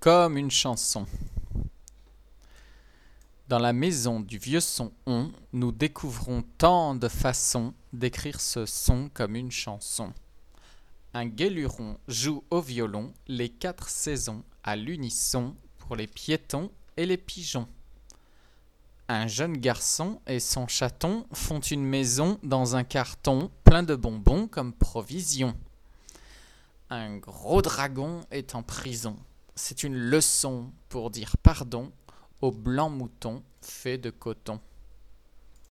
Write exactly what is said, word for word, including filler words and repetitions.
comme une chanson. Dans la maison du vieux son on, nous découvrons tant de façons d'écrire ce son comme une chanson. Un guéluron joue au violon les quatre saisons à l'unisson pour les piétons et les pigeons. Un jeune garçon et son chaton font une maison dans un carton plein de bonbons comme provision. Un gros dragon est en prison. C'est une leçon pour dire pardon au blanc mouton fait de coton.